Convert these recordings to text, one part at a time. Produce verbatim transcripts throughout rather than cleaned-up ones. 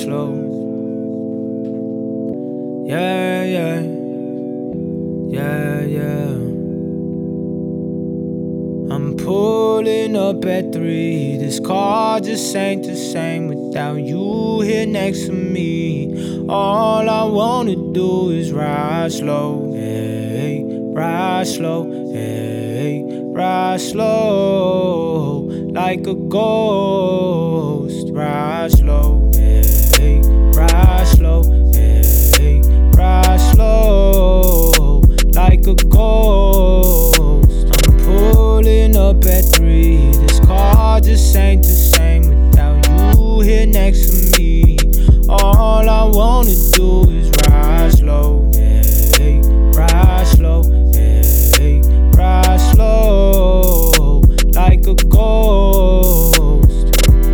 slow. Yeah, yeah, yeah, yeah. I'm pulling up at three. This car just ain't the same without you here next to me. All I wanna do is ride slow, hey, ride slow, hey, ride slow, like a ghost. Ride slow, hey, ride slow, hey, ride slow, like a ghost. I'm pulling up at three. This car just ain't the same without you here next to me. All I wanna do is ride slow, hey, ride slow, hey, ride slow, like a ghost.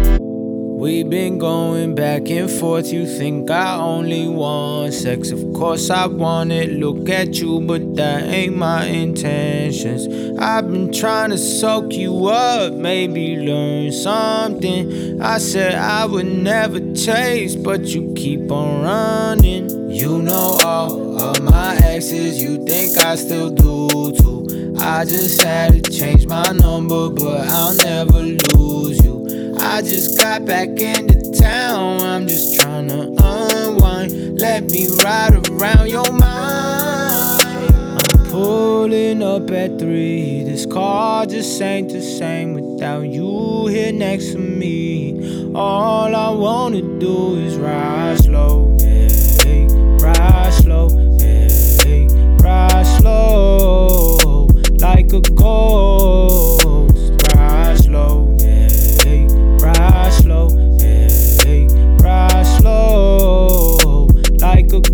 We been going back and forth. You think I only want sex? Of course I want it. Look at you, but that ain't my intentions. I've been trying to soak you up, maybe learn something. I said I would never taste, but you keep on running. You know all of my exes, you think I still do too. I just had to change my number, but I'll never lose you. I just got back into town, I'm just tryna unwind. Let me ride around your mind. I'm pulling up at three. This car just ain't the same without you here next to me. All I wanna do is ride slow, hey, ride slow, hey, ride slow, like a ghost. Ride slow, hey, ride slow, hey, ride slow, like a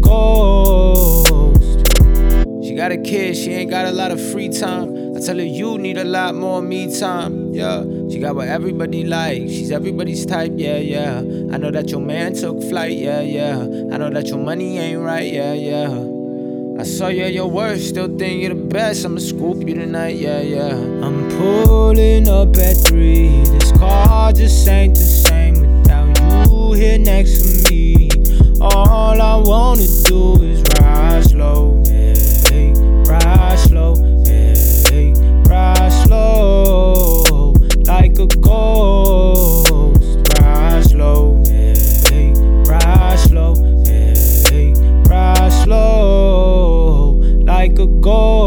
ghost. She got a kid, she ain't got a lot of free time. I tell her you need a lot more me time, yeah. She got what everybody like, she's everybody's type, yeah, yeah. I know that your man took flight, yeah, yeah. I know that your money ain't right, yeah, yeah. I saw you at your worst, still think you're the best. I'ma scoop you tonight, yeah, yeah. I'm pulling up at three. This car just ain't the same without you here next to me. All I wanna do is ride slow, hey, ride slow, hey, ride slow, like a ghost. Ride slow, hey, ride slow, hey, ride slow, like a ghost.